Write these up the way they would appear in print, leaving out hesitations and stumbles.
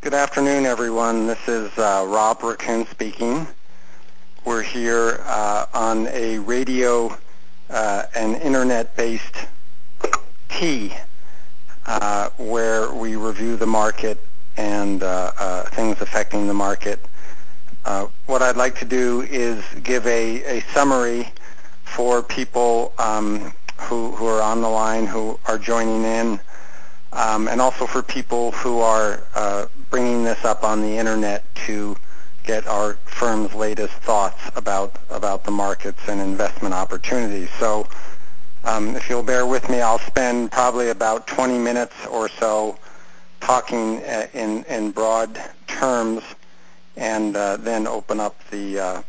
Good afternoon, everyone. This is Rob Raccoon speaking. We're here on a radio and internet-based T where we review the market and things affecting the market. What I'd like to do is give a summary for people who are on the line, who are joining in, and also for people who are bringing this up on the internet to get our firm's latest thoughts about the markets and investment opportunities. So if you'll bear with me, I'll spend probably about 20 minutes or so talking in broad terms and then open up the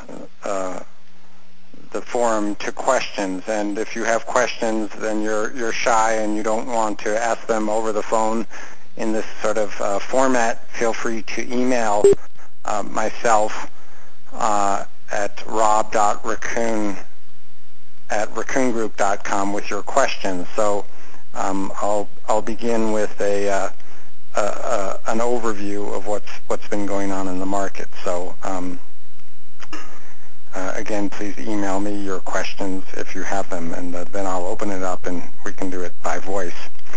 forum to questions. And if you have questions, then you're shy and you don't want to ask them over the phone in this sort of format, feel free to email myself at rob.raccoon@raccoongroup.com with your questions. So I'll begin with an overview of what's been going on in the market. So again, please email me your questions if you have them, and then I'll open it up and we can do it by voice.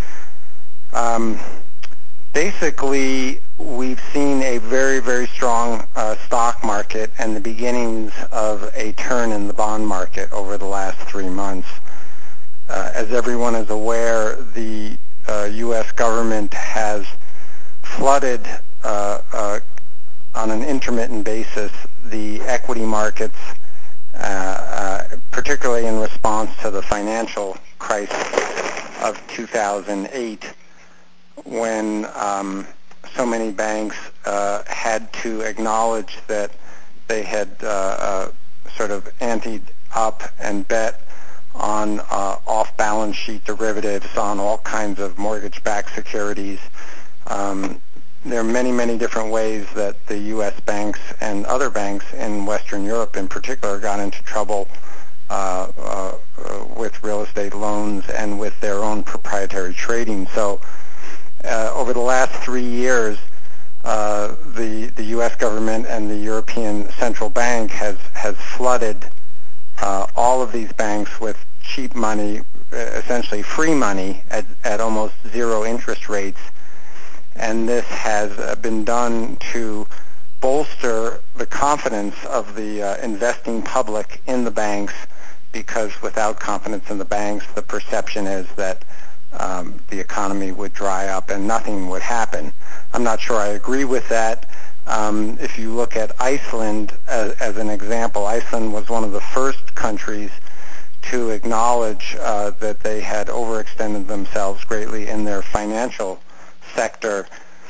Basically, we've seen a very, very strong stock market and the beginnings of a turn in the bond market over the last 3 months. As everyone is aware, the U.S. government has flooded on an intermittent basis the equity markets, particularly in response to the financial crisis of 2008, when so many banks had to acknowledge that they had sort of anteed up and bet on off-balance sheet derivatives, on all kinds of mortgage-backed securities. There are many, many different ways that the U.S. banks and other banks in Western Europe in particular got into trouble with real estate loans and with their own proprietary trading. So over the last 3 years, the U.S. government and the European Central Bank has flooded all of these banks with cheap money, essentially free money at almost zero interest rates. And this has been done to bolster the confidence of the investing public in the banks, because without confidence in the banks, the perception is that the economy would dry up and nothing would happen. I'm not sure I agree with that. If you look at Iceland as an example, Iceland was one of the first countries to acknowledge that they had overextended themselves greatly in their financial sector.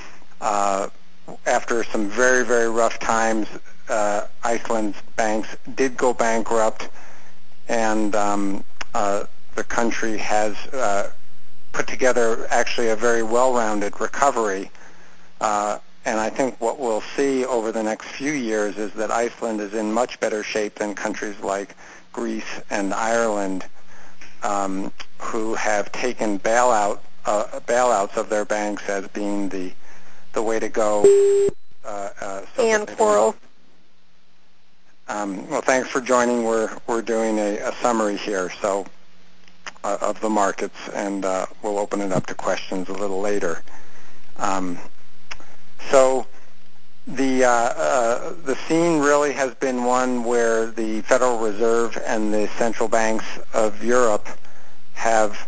After some very, very rough times, Iceland's banks did go bankrupt, and the country has put together actually a very well-rounded recovery. And I think what we'll see over the next few years is that Iceland is in much better shape than countries like Greece and Ireland, who have taken bailouts of their banks as being the way to go. And Quarrel. Well, thanks for joining. We're doing a summary here of the markets, and we'll open it up to questions a little later. So the scene really has been one where the Federal Reserve and the central banks of Europe have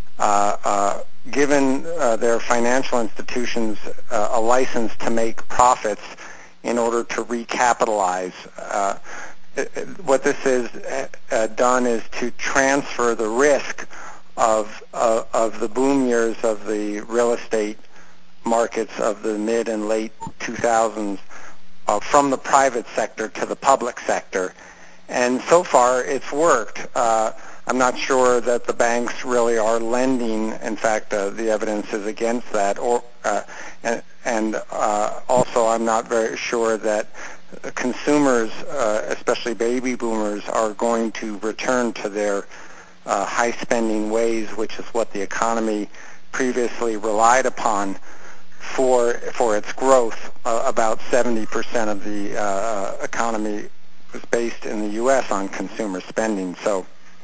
given their financial institutions a license to make profits in order to recapitalize. What this has done is to transfer the risk of the boom years of the real estate markets of the mid and late 2000s from the private sector to the public sector. And so far, it's worked. I'm not sure that the banks really are lending. In fact, the evidence is against that. Also, I'm not very sure that consumers, especially baby boomers, are going to return to their high-spending ways, which is what the economy previously relied upon for its growth. About 70% of the economy was based in the U.S. on consumer spending. So,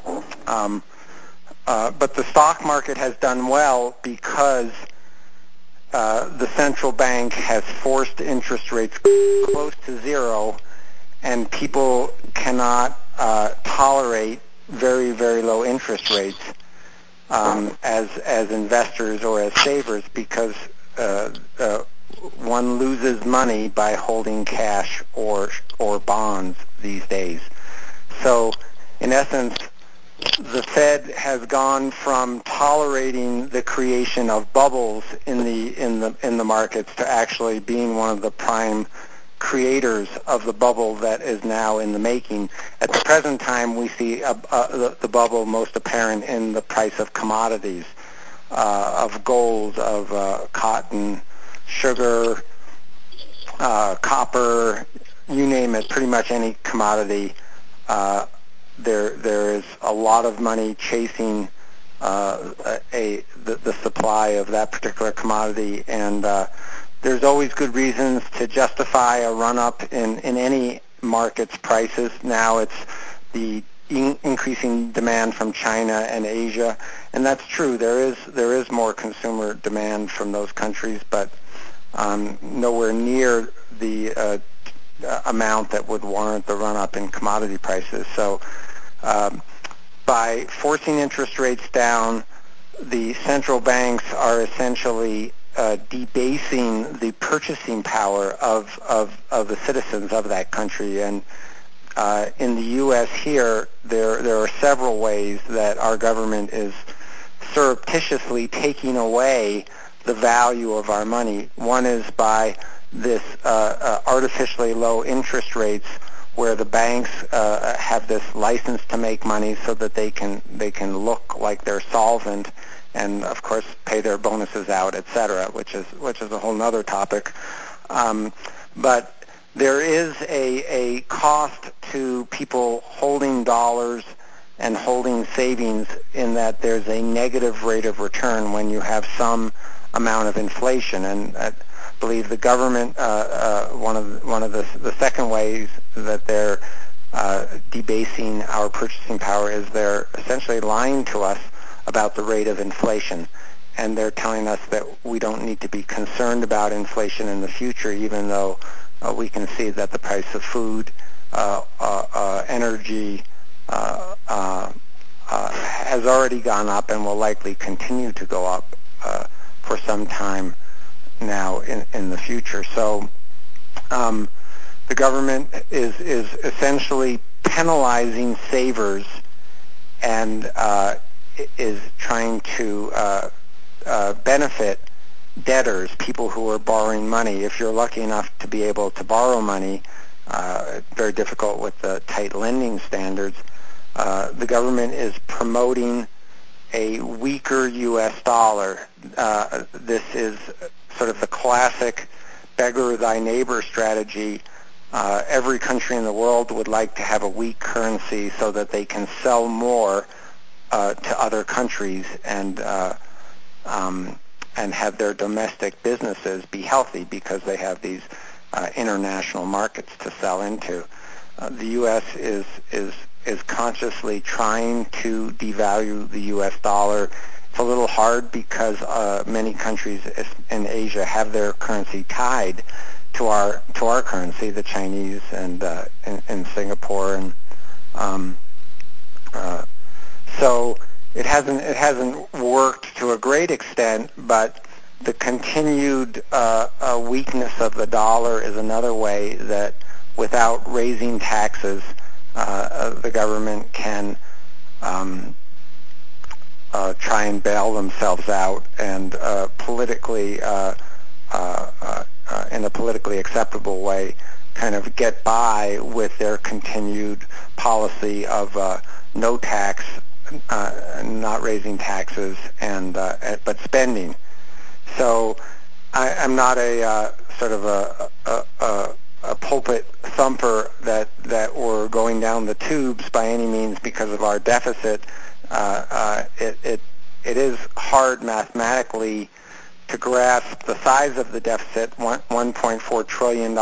but the stock market has done well because the central bank has forced interest rates close to zero, and people cannot tolerate very, very low interest rates as investors or as savers, because one loses money by holding cash or bonds these days. So, in essence, the Fed has gone from tolerating the creation of bubbles in the markets to actually being one of the prime creators of the bubble that is now in the making. At the present time, we see the bubble most apparent in the price of commodities, of gold, of cotton, sugar, copper, you name it, pretty much any commodity. There is a lot of money chasing the supply of that particular commodity, and there's always good reasons to justify a run-up in any market's prices. Now it's the increasing demand from China and Asia, and that's true. There is more consumer demand from those countries, but nowhere near the amount that would warrant the run-up in commodity prices. So by forcing interest rates down, the central banks are essentially debasing the purchasing power of the citizens of that country. And in the U.S. here, there are several ways that our government is surreptitiously taking away the value of our money. One is by this artificially low interest rates, where the banks have this license to make money so that they can look like they're solvent, and of course pay their bonuses out, etc., which is a whole other topic. But there is a cost to people holding dollars and holding savings, in that there's a negative rate of return when you have some amount of inflation. And I believe the government, one of the second ways that they're debasing our purchasing power is they're essentially lying to us about the rate of inflation, and they're telling us that we don't need to be concerned about inflation in the future, even though we can see that the price of food, energy has already gone up and will likely continue to go up for some time now in the future. So the government is essentially penalizing savers and is trying to benefit debtors, people who are borrowing money. If you're lucky enough to be able to borrow money, very difficult with the tight lending standards, the government is promoting a weaker U.S. dollar. This is sort of the classic beggar thy neighbor strategy. Every country in the world would like to have a weak currency so that they can sell more to other countries and have their domestic businesses be healthy, because they have these international markets to sell into. The U.S. is consciously trying to devalue the U.S. dollar. It's a little hard because many countries in Asia have their currency tied to our currency, the Chinese and Singapore, and so it hasn't worked to a great extent. But the continued weakness of the dollar is another way that, without raising taxes, the government can try and bail themselves out and politically, in a politically acceptable way, kind of get by with their continued policy of no tax, not raising taxes, and but spending. So I'm not a sort of a pulpit thumper that we're going down the tubes by any means because of our deficit. It is hard mathematically to grasp the size of the deficit, $1.4 trillion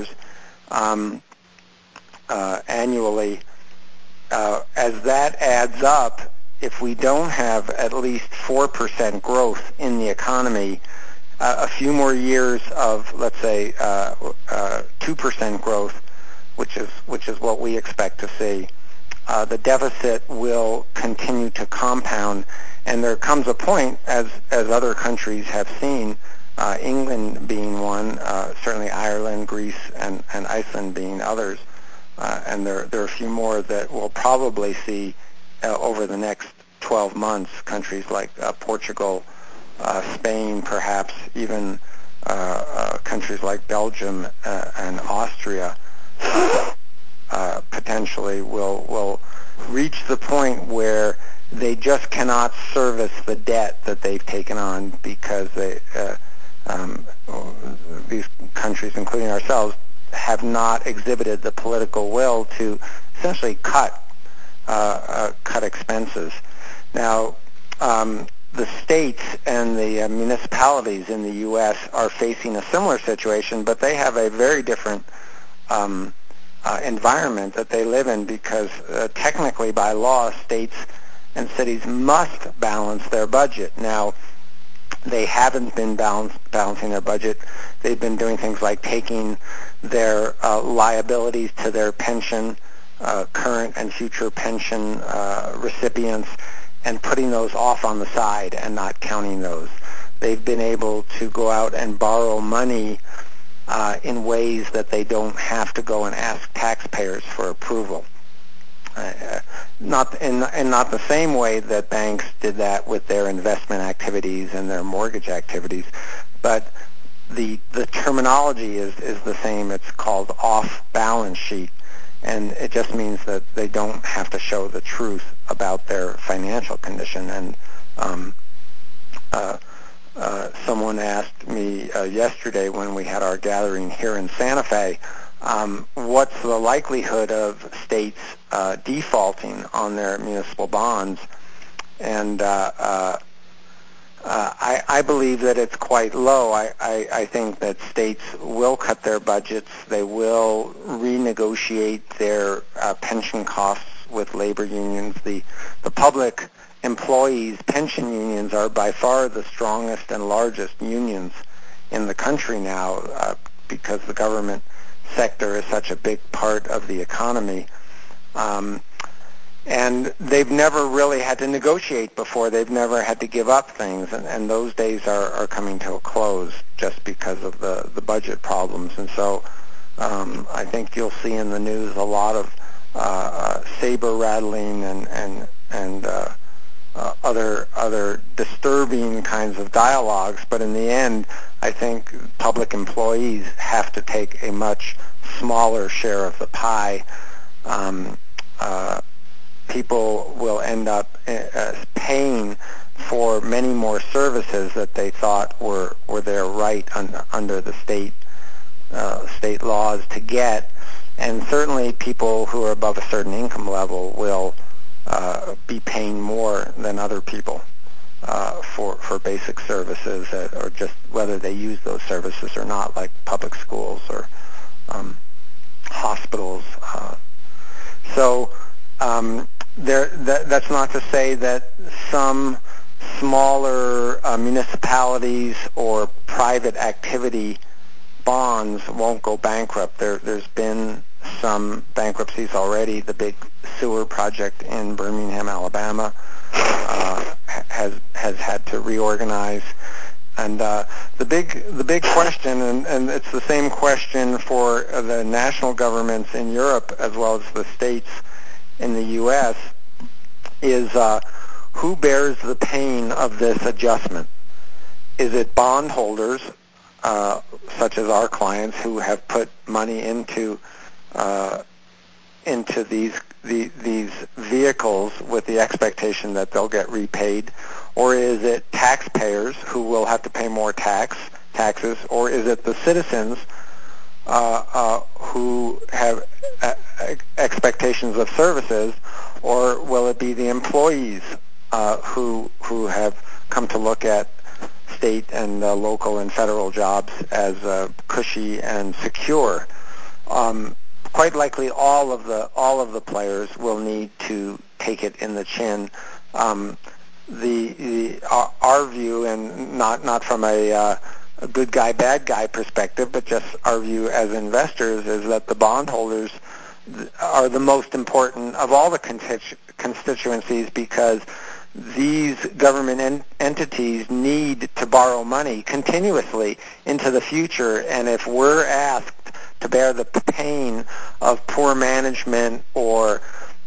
annually. As that adds up, if we don't have at least 4% growth in the economy, a few more years of, let's say, 2% growth, which is what we expect to see, the deficit will continue to compound. And there comes a point, as other countries have seen, England being one, certainly Ireland, Greece, and Iceland being others, and there are a few more that we'll probably see over the next 12 months, countries like Portugal, Spain, perhaps even countries like Belgium and Austria potentially will reach the point where they just cannot service the debt that they've taken on because these countries, including ourselves, have not exhibited the political will to essentially cut expenses. Now, the states and the municipalities in the U.S. are facing a similar situation, but they have a very different environment that they live in because technically by law, states and cities must balance their budget. Now, they haven't been balancing their budget. They've been doing things like taking their liabilities to their pension, current and future pension recipients, and putting those off on the side and not counting those. They've been able to go out and borrow money in ways that they don't have to go and ask taxpayers for approval. Not the same way that banks did that with their investment activities and their mortgage activities, but the terminology is the same. It's called off-balance sheet, and it just means that they don't have to show the truth about their financial condition. And someone asked me yesterday when we had our gathering here in Santa Fe, what's the likelihood of states defaulting on their municipal bonds? And I believe that it's quite low. I think that states will cut their budgets. They will renegotiate their pension costs with labor unions. The public employees' pension unions are by far the strongest and largest unions in the country now because the government sector is such a big part of the economy. And they've never really had to negotiate before. They've never had to give up things, and those days are coming to a close just because of the budget problems. And so I think you'll see in the news a lot of saber rattling and other disturbing kinds of dialogues. But in the end, I think public employees have to take a much smaller share of the pie. People will end up paying for many more services that they thought were their right under the state laws to get, and certainly people who are above a certain income level will be paying more than other people for basic services, or just whether they use those services or not, like public schools or hospitals. That's not to say that some smaller municipalities or private activity bonds won't go bankrupt. There's been some bankruptcies already. The big sewer project in Birmingham, Alabama, has had to reorganize. And the big question, and it's the same question for the national governments in Europe as well as the states in the U.S., is who bears the pain of this adjustment? Is it bondholders, such as our clients, who have put money into these vehicles with the expectation that they'll get repaid, or is it taxpayers who will have to pay more taxes, or is it the citizens who have expectations of services, or will it be the employees who have come to look at state and local and federal jobs as cushy and secure. Quite likely, all of the players will need to take it in the chin. Our view, and not from a good guy, bad guy perspective, but just our view as investors, is that the bondholders are the most important of all the constituencies, because these government entities need to borrow money continuously into the future, and if we're asked to bear the pain of poor management or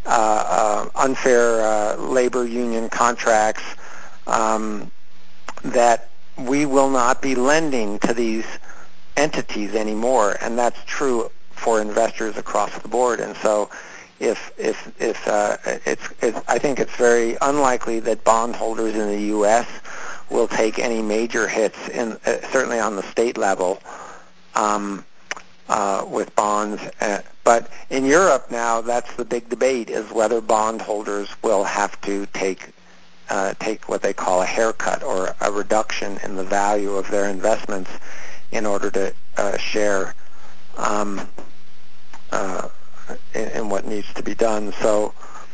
unfair labor union contracts, that we will not be lending to these entities anymore, and that's true for investors across the board. And so, I think it's very unlikely that bondholders in the U.S. will take any major hits, certainly on the state level, with bonds. But in Europe now, that's the big debate, is whether bondholders will have to take what they call a haircut, or a reduction in the value of their investments, in order to share in what needs to be done. So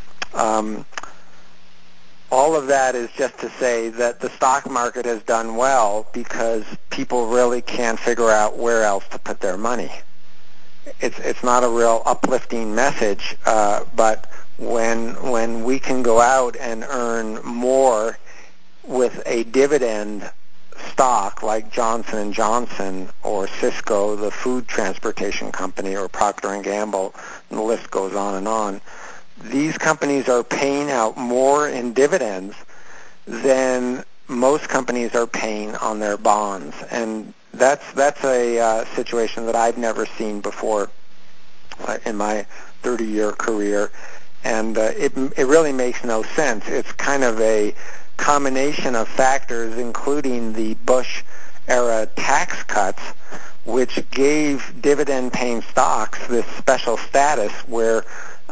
all of that is just to say that the stock market has done well because people really can't figure out where else to put their money. It's not a real uplifting message, but when we can go out and earn more with a dividend stock like Johnson & Johnson or Cisco, the food transportation company, or Procter & Gamble, and the list goes on and on, these companies are paying out more in dividends than most companies are paying on their bonds. And that's a situation that I've never seen before in my 30-year career. And it really makes no sense. It's kind of a combination of factors, including the Bush-era tax cuts, which gave dividend-paying stocks this special status where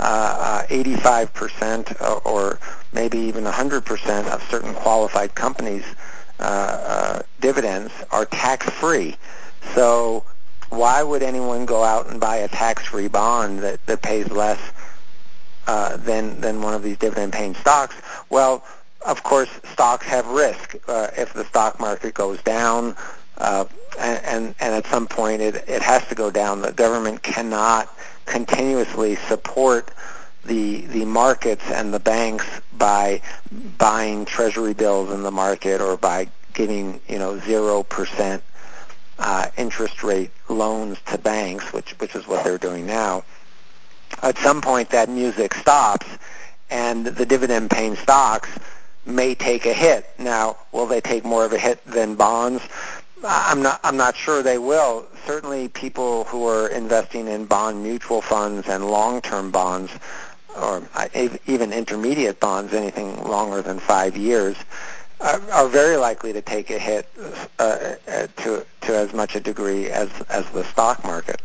85% or maybe even 100% of certain qualified companies' dividends are tax-free. So why would anyone go out and buy a tax-free bond that pays less than one of these dividend-paying stocks? Well, of course, stocks have risk. If the stock market goes down, and at some point it has to go down, the government cannot continuously support the markets and the banks by buying treasury bills in the market, or by giving 0% interest rate loans to banks, which is what they're doing now. At some point, that music stops, and the dividend-paying stocks may take a hit. Now, will they take more of a hit than bonds? I'm not sure they will. Certainly, people who are investing in bond mutual funds and long-term bonds, or even intermediate bonds, anything longer than 5 years, are very likely to take a hit to as much a degree as the stock market.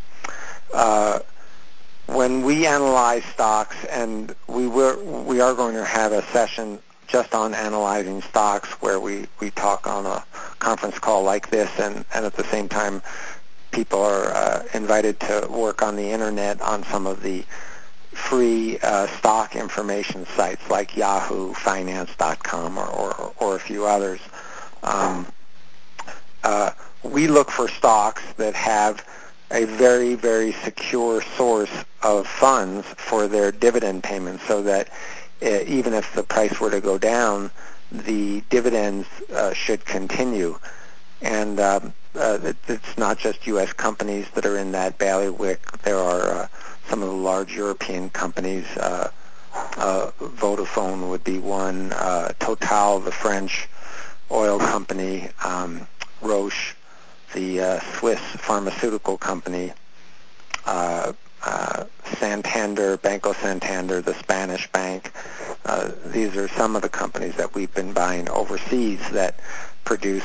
When we analyze stocks, and we are going to have a session just on analyzing stocks, where we talk on a conference call like this, and at the same time people are invited to work on the internet on some of the free stock information sites like Yahoo Finance.com or a few others. We look for stocks that have a very, very secure source of funds for their dividend payments, so that even if the price were to go down, the dividends should continue. And it's not just U.S. companies that are in that bailiwick. There are some of the large European companies. Vodafone would be one. Total, the French oil company. Roche, the Swiss pharmaceutical company. Santander, Banco Santander, the Spanish bank. These are some of the companies that we've been buying overseas that produce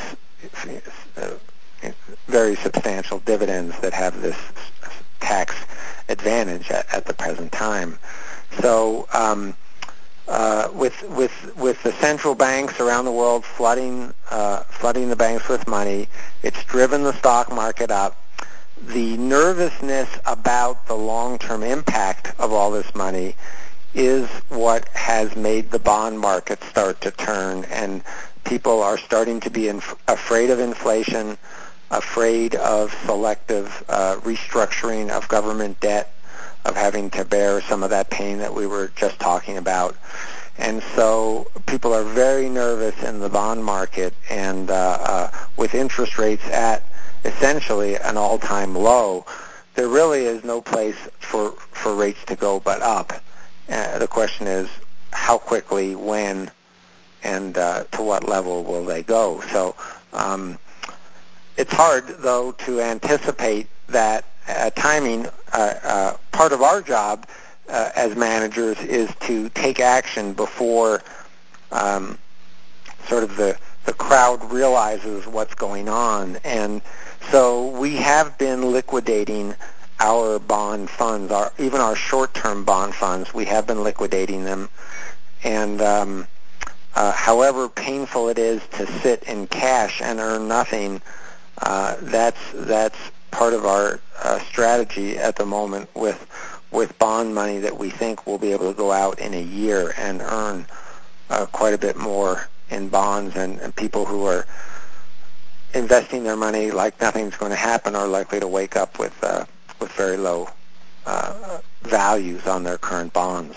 very substantial dividends that have this tax advantage at the present time. So with the central banks around the world flooding the banks with money, it's driven the stock market up. The nervousness about the long-term impact of all this money is what has made the bond market start to turn, and people are starting to be afraid of inflation, afraid of selective restructuring of government debt, of having to bear some of that pain that we were just talking about. And so people are very nervous in the bond market, and with interest rates at essentially an all-time low, there really is no place for rates to go but up. The question is how quickly, when, and to what level will they go. So it's hard, though, to anticipate that timing. Part of our job as managers is to take action before sort of the crowd realizes what's going on. And so we have been liquidating our bond funds, even our short-term bond funds. We have been liquidating them. And however painful it is to sit in cash and earn nothing, that's part of our strategy at the moment with bond money that we think we'll be able to go out in a year and earn quite a bit more in bonds, and people who are investing their money like nothing's going to happen are likely to wake up with very low values on their current bonds.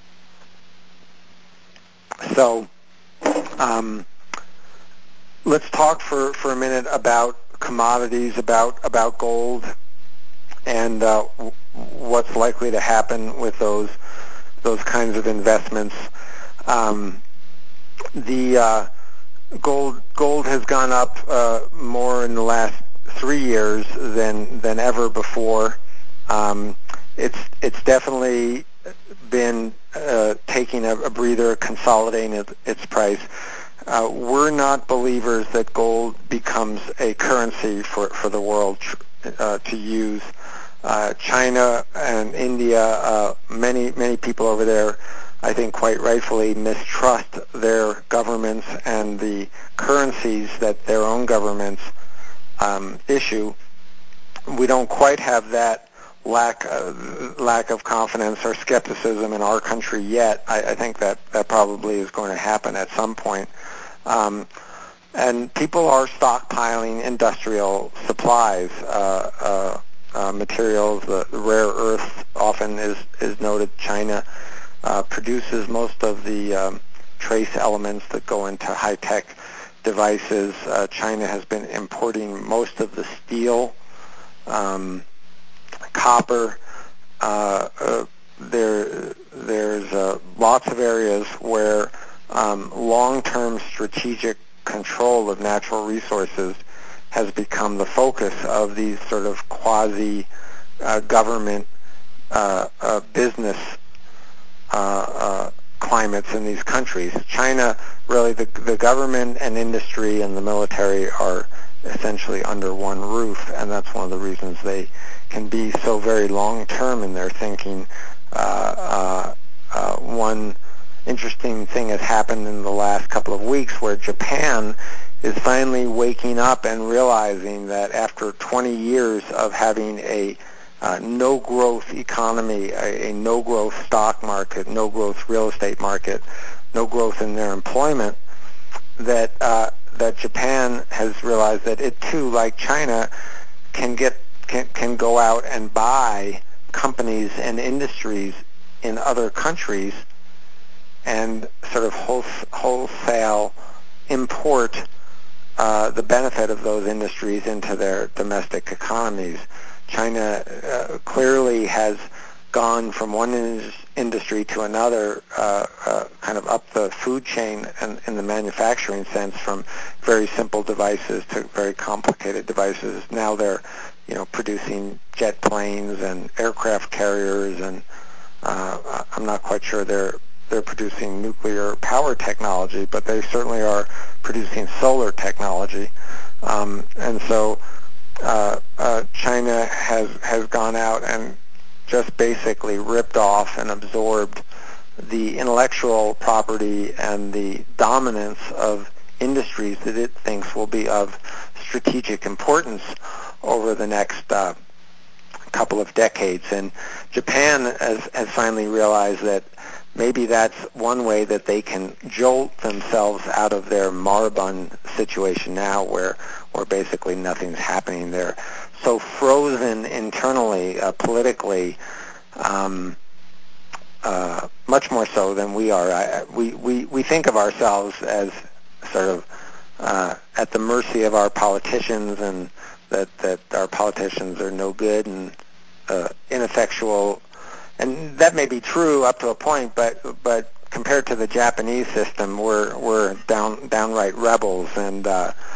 So let's talk for a minute about commodities, about gold, and what's likely to happen with those kinds of investments. The gold has gone up more in the last 3 years than ever before. It's definitely been taking a breather, consolidating its price. We're not believers that gold becomes a currency for the world to use. China and India, many people over there, I think quite rightfully, mistrust their governments and the currencies that their own governments issue. We don't quite have that lack of confidence or skepticism in our country yet. I think that probably is going to happen at some point. And people are stockpiling industrial supplies, materials. The rare earth often is noted. China produces most of the trace elements that go into high-tech devices. China has been importing most of the steel, copper. There's lots of areas where long-term strategic control of natural resources has become the focus of these sort of quasi-government business climates in these countries. China, really, the government and industry and the military are essentially under one roof, and that's one of the reasons they can be so very long-term in their thinking. One interesting thing has happened in the last couple of weeks where Japan is finally waking up and realizing that after 20 years of having a no-growth economy, a no-growth stock market, no-growth real estate market, no growth in their employment, that Japan has realized that it too, like China, can go out and buy companies and industries in other countries and sort of wholesale import the benefit of those industries into their domestic economies. China clearly has gone from one industry to another, kind of up the food chain and in the manufacturing sense, from very simple devices to very complicated devices. Now they're, producing jet planes and aircraft carriers, and I'm not quite sure they're producing nuclear power technology, but they certainly are producing solar technology. And so China has gone out and just basically ripped off and absorbed the intellectual property and the dominance of industries that it thinks will be of strategic importance over the next couple of decades. And Japan has finally realized that maybe that's one way that they can jolt themselves out of their moribund situation now where basically nothing's happening. They're so frozen internally, politically, much more so than we are. We think of ourselves as sort of at the mercy of our politicians, and that our politicians are no good and ineffectual, and that may be true up to a point, but compared to the Japanese system, we're downright rebels and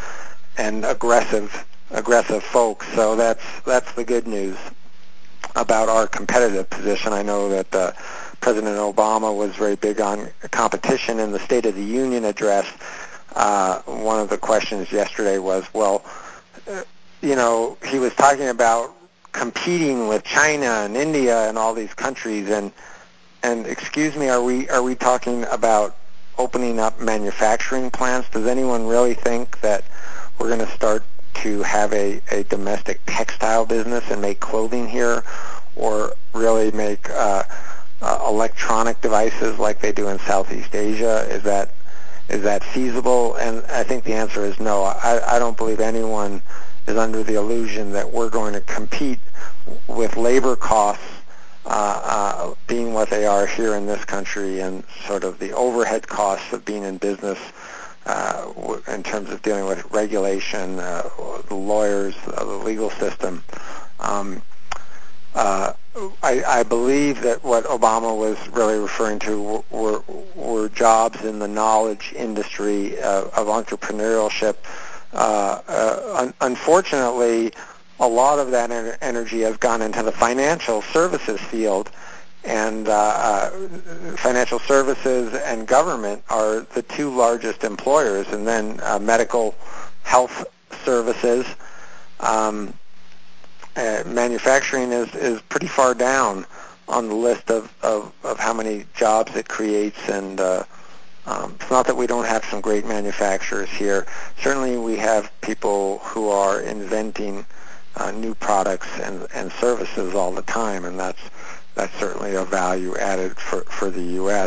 aggressive folks. So that's the good news about our competitive position. I know that President Obama was very big on competition in the State of the Union address. One of the questions yesterday was, well, he was talking about competing with China and India and all these countries, and excuse me, are we talking about opening up manufacturing plants? Does anyone really think that we're going to start to have a domestic textile business and make clothing here, or really make electronic devices like they do in Southeast Asia? Is that feasible? And I think the answer is no. I don't believe anyone is under the illusion that we're going to compete with labor costs being what they are here in this country, and sort of the overhead costs of being in business in terms of dealing with regulation, the lawyers, the legal system. I believe that what Obama was really referring to were jobs in the knowledge industry of entrepreneurship. Unfortunately, a lot of that energy has gone into the financial services field, and financial services and government are the two largest employers, and then medical health services. Manufacturing is pretty far down on the list of how many jobs it creates, and it's not that we don't have some great manufacturers here. Certainly we have people who are inventing new products and services all the time, and that's certainly a value added for the U.S.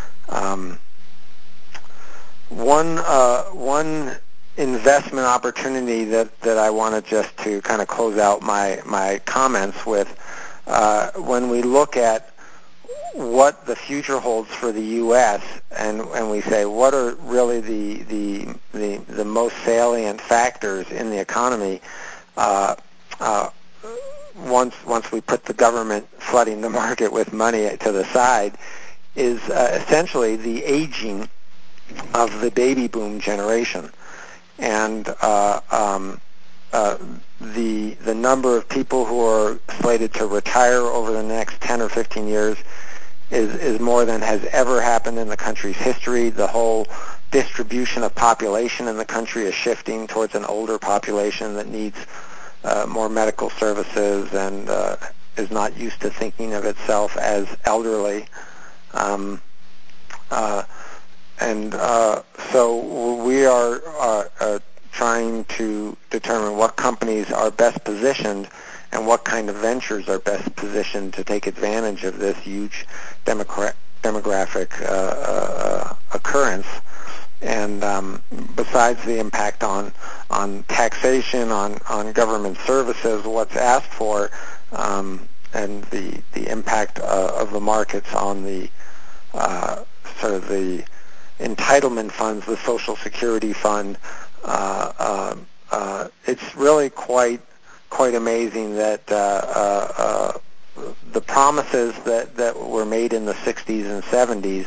One investment opportunity that I wanted just to kind of close out my comments with, when we look at what the future holds for the U.S. and we say what are really the most salient factors in the economy, once we put the government flooding the market with money to the side, is essentially the aging of the baby boom generation, and the number of people who are slated to retire over the next 10 or 15 years is more than has ever happened in the country's history. The whole distribution of population in the country is shifting towards an older population that needs more medical services and is not used to thinking of itself as elderly. So we are trying to determine what companies are best positioned and what kind of ventures are best positioned to take advantage of this huge demographic occurrence. And besides the impact on taxation, on government services, what's asked for, and the impact of the markets on the sort of the entitlement funds, the Social Security Fund, it's really quite amazing that the promises that were made in the 60s and 70s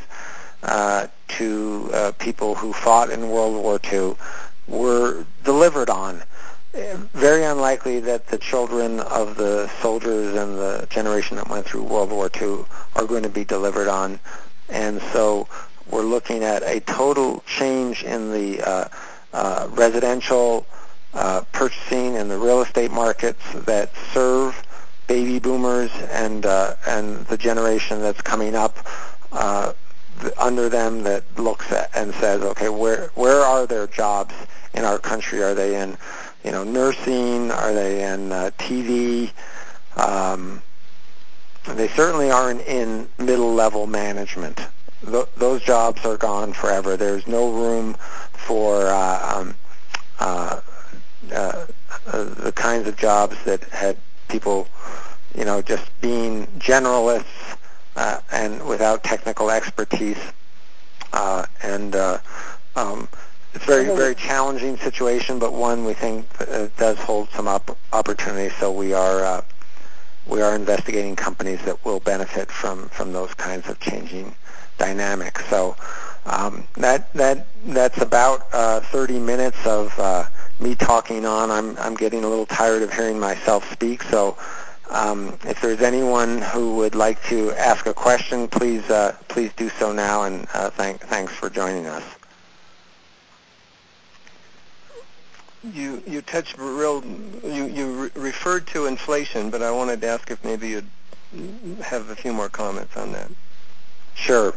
to people who fought in World War II were delivered on. Very unlikely that the children of the soldiers and the generation that went through World War II are going to be delivered on. And so we're looking at a total change in the residential purchasing and the real estate markets that serve baby boomers and the generation that's coming up. under them that looks at and says, okay, where are there jobs in our country? Are they in, nursing? Are they in TV? They certainly aren't in middle-level management. Those jobs are gone forever. There's no room for the kinds of jobs that had people, just being generalists and without technical expertise. It's a very, very challenging situation, but one we think does hold some opportunity. So we are investigating companies that will benefit from those kinds of changing dynamics. So that's about 30 minutes of me talking on. I'm getting a little tired of hearing myself speak. So if there's anyone who would like to ask a question, please do so now. And thanks for joining us. You touched you referred to inflation, but I wanted to ask if maybe you'd have a few more comments on that. Sure.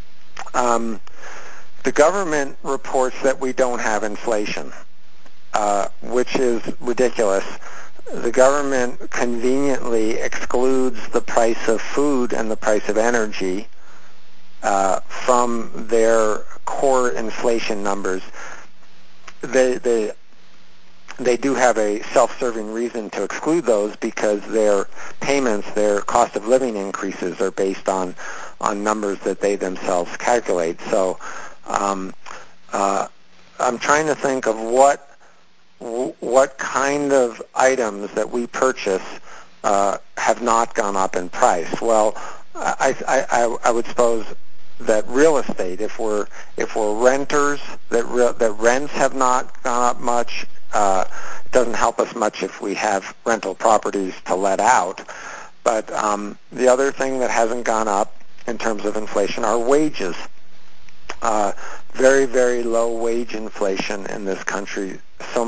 The government reports that we don't have inflation, which is ridiculous. The government conveniently excludes the price of food and the price of energy from their core inflation numbers. They do have a self-serving reason to exclude those because their payments, their cost of living increases are based on numbers that they themselves calculate. So I'm trying to think of what kind of items that we purchase have not gone up in price. Well, I would suppose that real estate, if we're renters, that rents have not gone up much. It doesn't help us much if we have rental properties to let out. But the other thing that hasn't gone up in terms of inflation are wages. Very, very low wage inflation in this country. So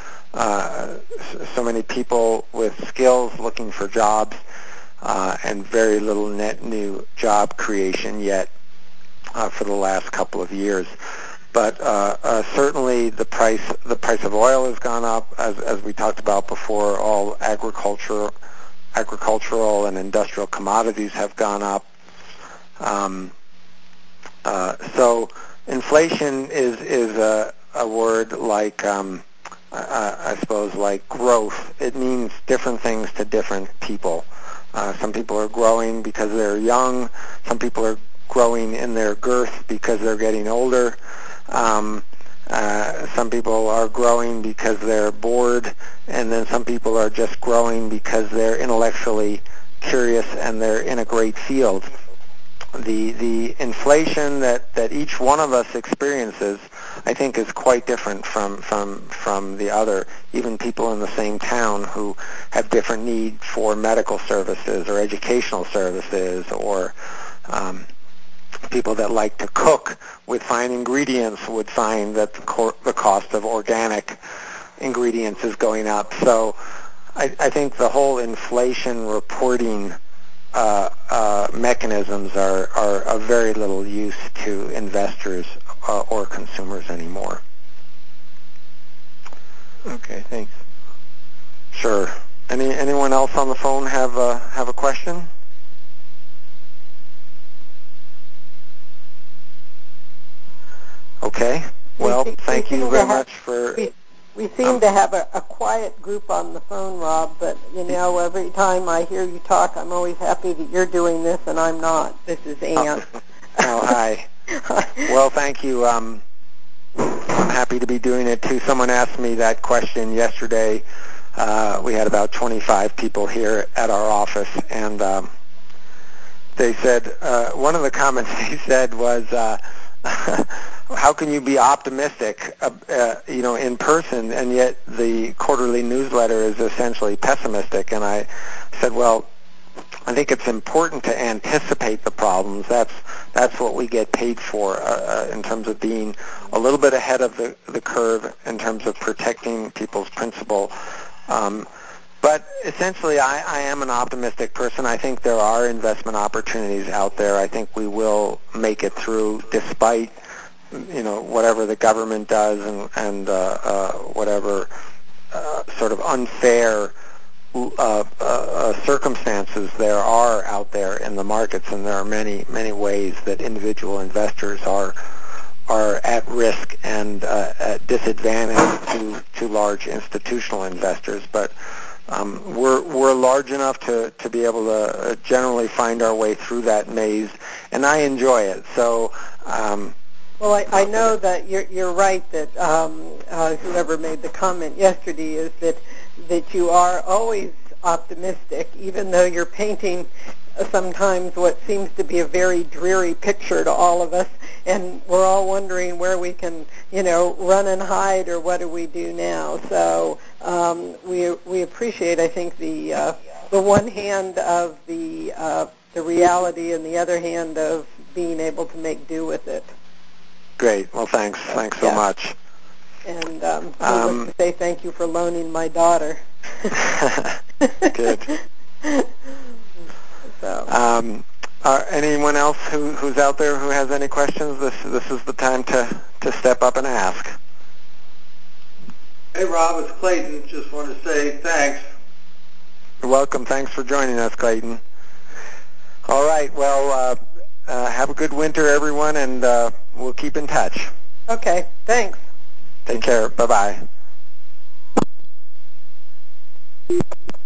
many people with skills looking for jobs, and very little net new job creation yet for the last couple of years. But certainly the price of oil has gone up, as we talked about before. All agricultural and industrial commodities have gone up. So inflation is a word like I suppose like growth. It means different things to different people. Some people are growing because they're young. Some people are growing in their girth because they're getting older. Some people are growing because they're bored, and then some people are just growing because they're intellectually curious and they're in a great field. The inflation that each one of us experiences, I think, is quite different from the other. Even people in the same town who have different need for medical services or educational services, or people that like to cook with fine ingredients would find that the cost of organic ingredients is going up. So I think the whole inflation reporting mechanisms are of very little use to investors or consumers anymore. Okay, thanks. Sure. Anyone else on the phone have a question? Okay. Well, thank you very much for... We seem to have a quiet group on the phone, Rob, but, every time I hear you talk, I'm always happy that you're doing this and I'm not. This is Ann. Oh, hi. Well, thank you. I'm happy to be doing it, too. Someone asked me that question yesterday. We had about 25 people here at our office, and they said, one of the comments they said was, how can you be optimistic, in person, and yet the quarterly newsletter is essentially pessimistic? And I said, well, I think it's important to anticipate the problems. That's what we get paid for in terms of being a little bit ahead of the curve in terms of protecting people's principal. But But essentially, I am an optimistic person. I think there are investment opportunities out there. I think we will make it through despite, whatever the government does and whatever sort of unfair circumstances there are out there in the markets, and there are many, many ways that individual investors are at risk and at disadvantage to large institutional investors. But we're large enough to be able to generally find our way through that maze, and I enjoy it. So. Well, I know that you're right that whoever made the comment yesterday is that you are always optimistic, even though you're painting sometimes what seems to be a very dreary picture to all of us, and we're all wondering where we can, run and hide, or what do we do now. So we appreciate, I think, the one hand of the reality, and the other hand of being able to make do with it. Great. Well, thanks. Thanks so much. And needless to say, thank you for loaning my daughter. Good. So. Anyone else who's out there who has any questions? This is the time to step up and ask. Hey, Rob, it's Clayton. Just want to say thanks. You're welcome. Thanks for joining us, Clayton. All right. Well, have a good winter, everyone, and we'll keep in touch. Okay. Thanks. Take care. Bye-bye.